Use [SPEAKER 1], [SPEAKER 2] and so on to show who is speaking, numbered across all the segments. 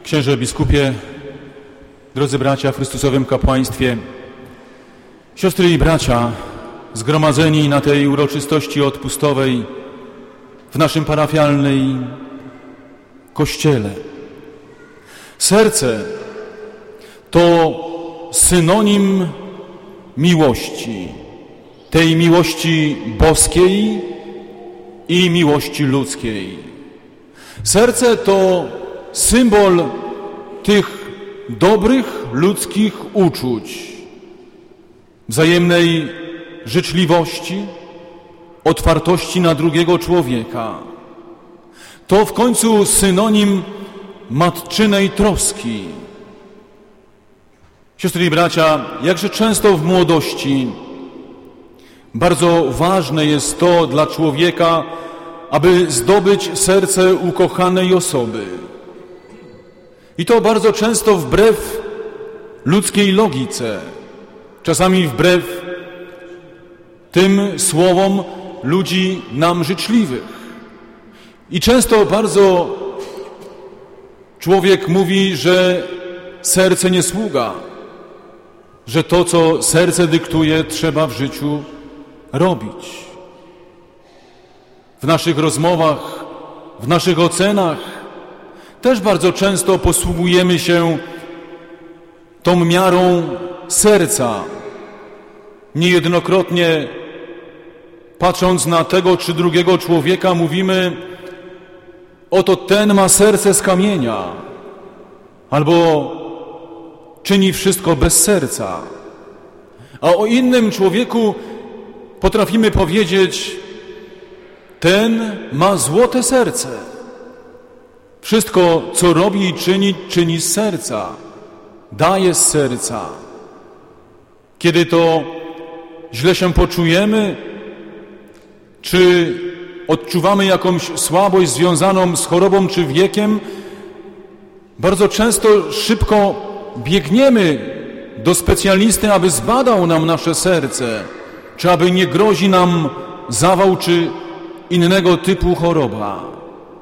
[SPEAKER 1] Księże biskupie, drodzy bracia w Chrystusowym kapłaństwie, siostry i bracia zgromadzeni na tej uroczystości odpustowej w naszym parafialnym kościele. Serce to synonim miłości, tej miłości boskiej i miłości ludzkiej. Serce to symbol tych dobrych ludzkich uczuć, wzajemnej życzliwości, otwartości na drugiego człowieka. To w końcu synonim matczynej troski. Siostry i bracia, jakże często w młodości bardzo ważne jest to dla człowieka, aby zdobyć serce ukochanej osoby. I to bardzo często wbrew ludzkiej logice, czasami wbrew tym słowom ludzi nam życzliwych. I często bardzo człowiek mówi, że serce nie sługa, że to, co serce dyktuje, trzeba w życiu robić. W naszych rozmowach, w naszych ocenach też bardzo często posługujemy się tą miarą serca. Niejednokrotnie patrząc na tego czy drugiego człowieka mówimy: oto ten ma serce z kamienia, albo czyni wszystko bez serca. A o innym człowieku potrafimy powiedzieć: ten ma złote serce. Wszystko, co robi i czyni z serca, daje z serca. Kiedy to źle się poczujemy, czy odczuwamy jakąś słabość związaną z chorobą czy wiekiem, bardzo często szybko biegniemy do specjalisty, aby zbadał nam nasze serce, czy aby nie grozi nam zawał czy innego typu choroba.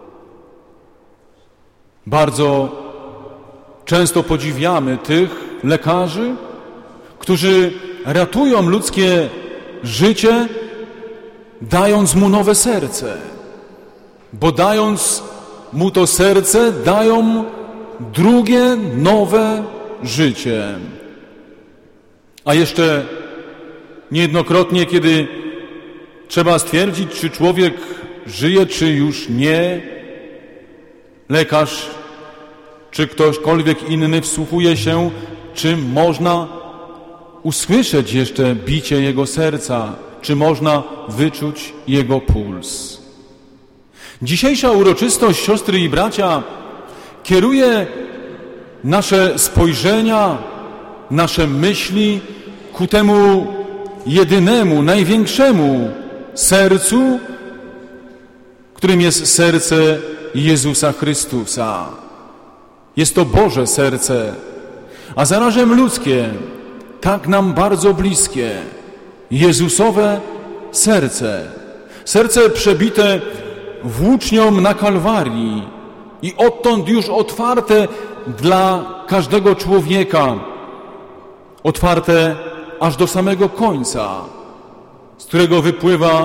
[SPEAKER 1] Bardzo często podziwiamy tych lekarzy, którzy ratują ludzkie życie, dając mu nowe serce, bo dając mu to serce, dają drugie, nowe życie. A jeszcze niejednokrotnie, kiedy trzeba stwierdzić, czy człowiek żyje, czy już nie, lekarz czy ktośkolwiek inny wsłuchuje się, czy można usłyszeć jeszcze bicie jego serca, czy można wyczuć jego puls. Dzisiejsza uroczystość, siostry i bracia, kieruje nasze spojrzenia, nasze myśli ku temu jedynemu, największemu sercu, którym jest serce Jezusa Chrystusa. Jest to Boże serce, a zarazem ludzkie, tak nam bardzo bliskie, Jezusowe serce. Serce przebite włócznią na Kalwarii i odtąd już otwarte dla każdego człowieka, otwarte aż do samego końca, z którego wypływa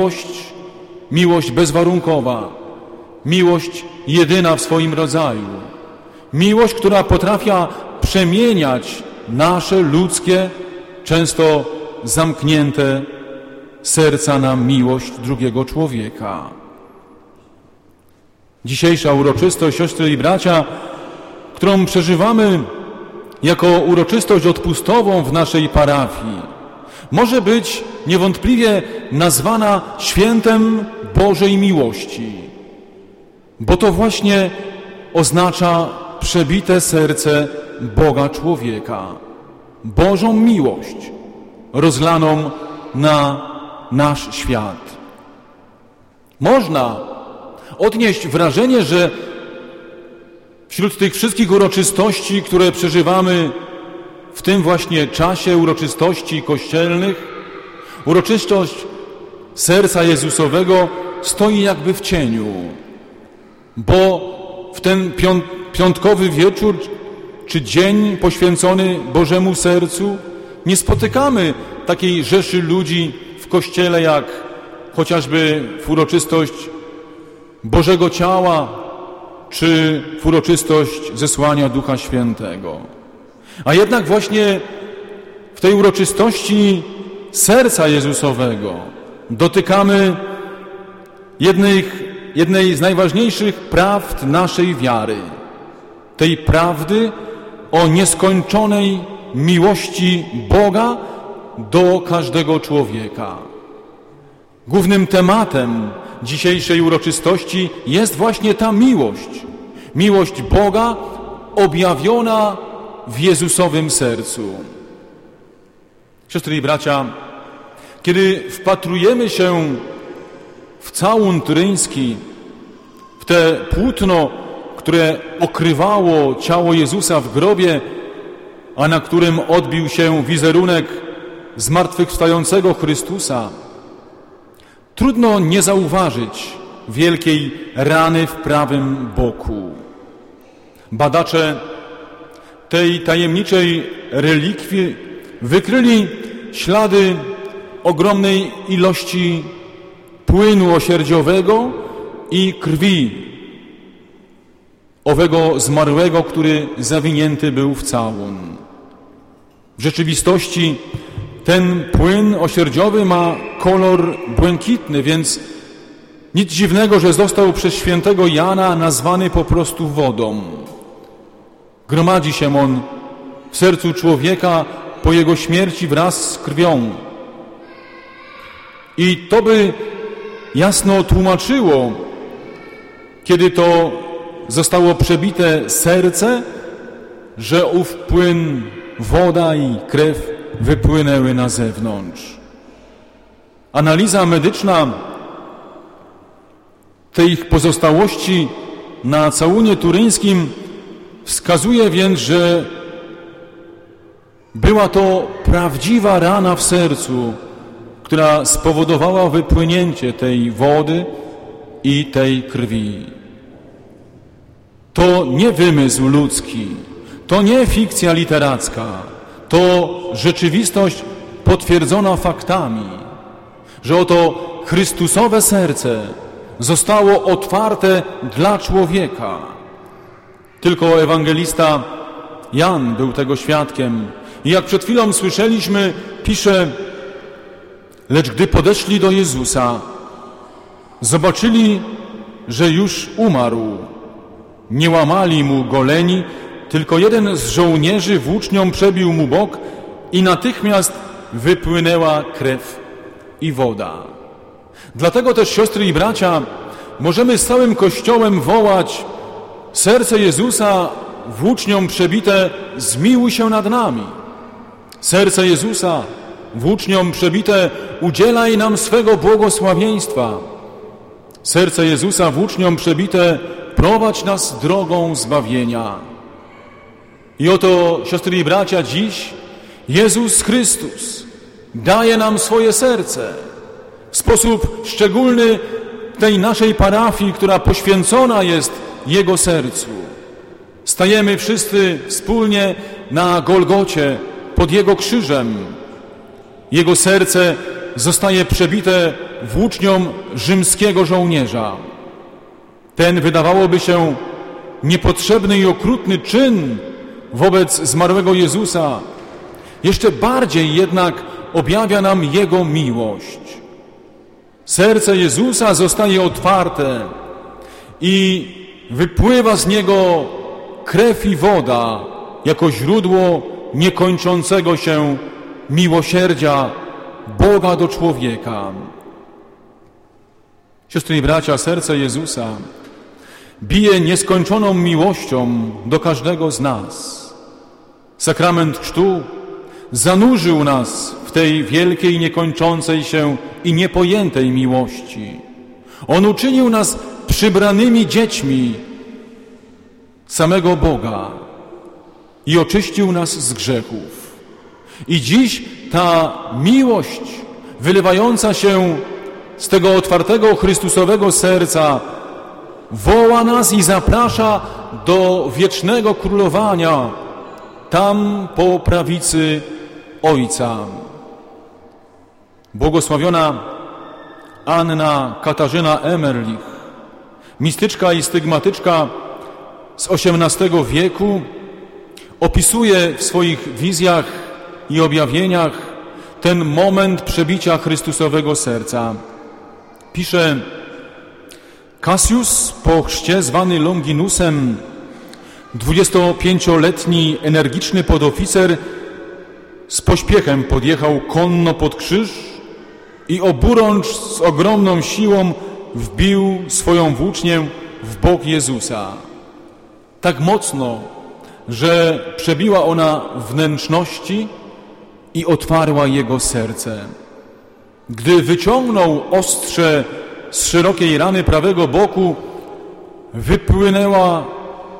[SPEAKER 1] miłość bezwarunkowa, miłość jedyna w swoim rodzaju, miłość, która potrafi przemieniać nasze ludzkie, często zamknięte serca na miłość drugiego człowieka. Dzisiejsza uroczystość, siostry i bracia, którą przeżywamy jako uroczystość odpustową w naszej parafii, może być niewątpliwie nazwana świętem Bożej miłości, bo to właśnie oznacza przebite serce Boga człowieka, Bożą miłość rozlaną na nasz świat. Można odnieść wrażenie, że wśród tych wszystkich uroczystości, które przeżywamy w tym właśnie czasie uroczystości kościelnych, uroczystość serca Jezusowego stoi jakby w cieniu, bo w ten piątkowy wieczór czy dzień poświęcony Bożemu Sercu nie spotykamy takiej rzeszy ludzi w kościele jak chociażby w uroczystość Bożego Ciała czy w uroczystość zesłania Ducha Świętego. A jednak właśnie w tej uroczystości serca Jezusowego dotykamy jednej z najważniejszych prawd naszej wiary. Tej prawdy o nieskończonej miłości Boga do każdego człowieka. Głównym tematem dzisiejszej uroczystości jest właśnie ta miłość. Miłość Boga objawiona w Jezusowym sercu. Siostry i bracia, kiedy wpatrujemy się w całun turyński, w te płótno, które okrywało ciało Jezusa w grobie, a na którym odbił się wizerunek zmartwychwstającego Chrystusa, trudno nie zauważyć wielkiej rany w prawym boku. Badacze tej tajemniczej relikwii wykryli ślady ogromnej ilości płynu osierdziowego i krwi owego zmarłego, który zawinięty był w całun. W rzeczywistości ten płyn osierdziowy ma kolor błękitny, więc nic dziwnego, że został przez świętego Jana nazwany po prostu wodą. Gromadzi się on w sercu człowieka po jego śmierci wraz z krwią. I to by jasno tłumaczyło, kiedy to zostało przebite serce, że ów płyn, woda i krew wypłynęły na zewnątrz. Analiza medyczna tych pozostałości na całunie turyńskim wskazuje więc, że była to prawdziwa rana w sercu, która spowodowała wypłynięcie tej wody i tej krwi. To nie wymysł ludzki, to nie fikcja literacka, to rzeczywistość potwierdzona faktami, że oto Chrystusowe serce zostało otwarte dla człowieka. Tylko ewangelista Jan był tego świadkiem. I jak przed chwilą słyszeliśmy, pisze: lecz gdy podeszli do Jezusa, zobaczyli, że już umarł. Nie łamali mu goleni, tylko jeden z żołnierzy włócznią przebił mu bok i natychmiast wypłynęła krew i woda. Dlatego też, siostry i bracia, możemy z całym Kościołem wołać: serce Jezusa włócznią przebite, zmiłuj się nad nami. Serce Jezusa włócznią przebite, udzielaj nam swego błogosławieństwa. Serce Jezusa włócznią przebite, prowadź nas drogą zbawienia. I oto, siostry i bracia, dziś Jezus Chrystus daje nam swoje serce. W sposób szczególny tej naszej parafii, która poświęcona jest Jego sercu. Stajemy wszyscy wspólnie na Golgocie pod Jego krzyżem. Jego serce zostaje przebite włócznią rzymskiego żołnierza. Ten, wydawałoby się, niepotrzebny i okrutny czyn wobec zmarłego Jezusa jeszcze bardziej jednak objawia nam Jego miłość. Serce Jezusa zostaje otwarte i wypływa z niego krew i woda jako źródło niekończącego się miłosierdzia Boga do człowieka. Siostry i bracia, serce Jezusa bije nieskończoną miłością do każdego z nas. Sakrament chrztu zanurzył nas w tej wielkiej, niekończącej się i niepojętej miłości. On uczynił nas przybranymi dziećmi samego Boga i oczyścił nas z grzechów. I dziś ta miłość wylewająca się z tego otwartego Chrystusowego serca woła nas i zaprasza, do wiecznego królowania tam po prawicy Ojca. Błogosławiona Anna Katarzyna Emmerlich, mistyczka i stygmatyczka z XVIII wieku, opisuje w swoich wizjach i objawieniach ten moment przebicia Chrystusowego serca. Pisze: Cassius, po chrzcie zwany Longinusem, 25-letni energiczny podoficer, z pośpiechem podjechał konno pod krzyż i oburącz z ogromną siłą wbił swoją włócznię w bok Jezusa. Tak mocno, że przebiła ona wnętrzności i otwarła jego serce. Gdy wyciągnął ostrze z szerokiej rany prawego boku, wypłynęła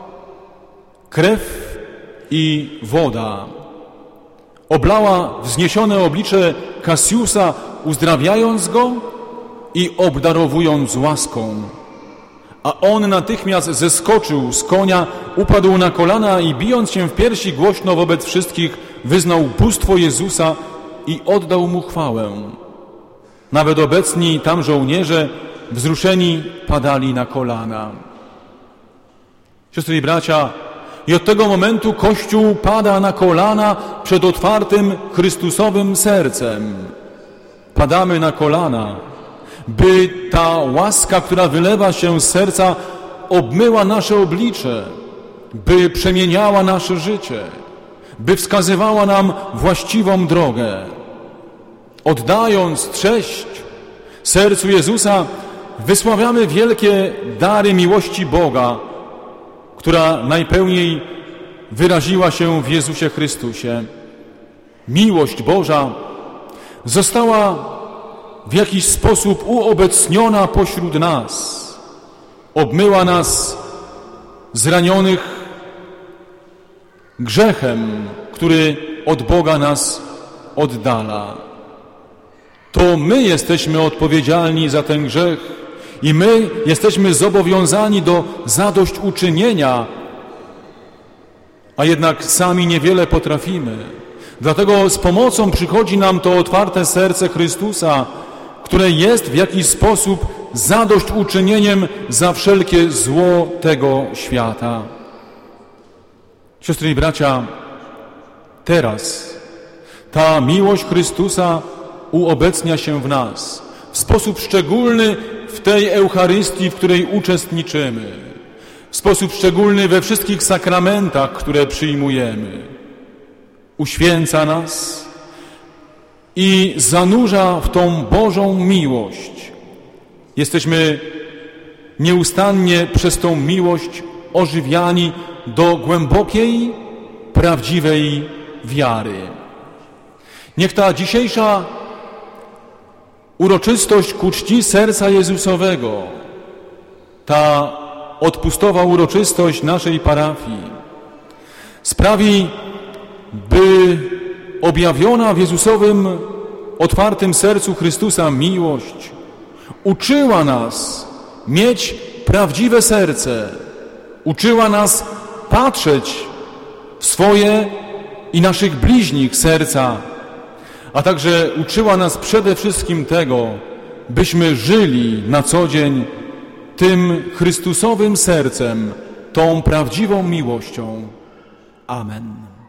[SPEAKER 1] krew i woda. Oblała wzniesione oblicze Cassiusa, uzdrawiając go i obdarowując łaską. A on natychmiast zeskoczył z konia, upadł na kolana i bijąc się w piersi głośno wobec wszystkich wyznał bóstwo Jezusa i oddał mu chwałę. Nawet obecni tam żołnierze wzruszeni padali na kolana. Siostry i bracia, i od tego momentu Kościół pada na kolana przed otwartym Chrystusowym sercem. Padamy na kolana, by ta łaska, która wylewa się z serca, obmyła nasze oblicze, by przemieniała nasze życie, by wskazywała nam właściwą drogę. Oddając cześć sercu Jezusa, wysławiamy wielkie dary miłości Boga, która najpełniej wyraziła się w Jezusie Chrystusie. Miłość Boża została w jakiś sposób uobecniona pośród nas. Obmyła nas zranionych grzechem, który od Boga nas oddala. To my jesteśmy odpowiedzialni za ten grzech i my jesteśmy zobowiązani do zadośćuczynienia, a jednak sami niewiele potrafimy. Dlatego z pomocą przychodzi nam to otwarte serce Chrystusa, które jest w jakiś sposób zadośćuczynieniem za wszelkie zło tego świata. Siostry i bracia, teraz ta miłość Chrystusa uobecnia się w nas w sposób szczególny w tej Eucharystii, w której uczestniczymy, w sposób szczególny we wszystkich sakramentach, które przyjmujemy. Uświęca nas i zanurza w tą Bożą miłość. Jesteśmy nieustannie przez tą miłość ożywiani do głębokiej, prawdziwej wiary. Niech ta dzisiejsza uroczystość ku czci serca Jezusowego, ta odpustowa uroczystość naszej parafii sprawi, by objawiona w Jezusowym otwartym sercu Chrystusa miłość uczyła nas mieć prawdziwe serce, uczyła nas patrzeć w swoje i naszych bliźnich serca, a także uczyła nas przede wszystkim tego, byśmy żyli na co dzień tym Chrystusowym sercem, tą prawdziwą miłością. Amen.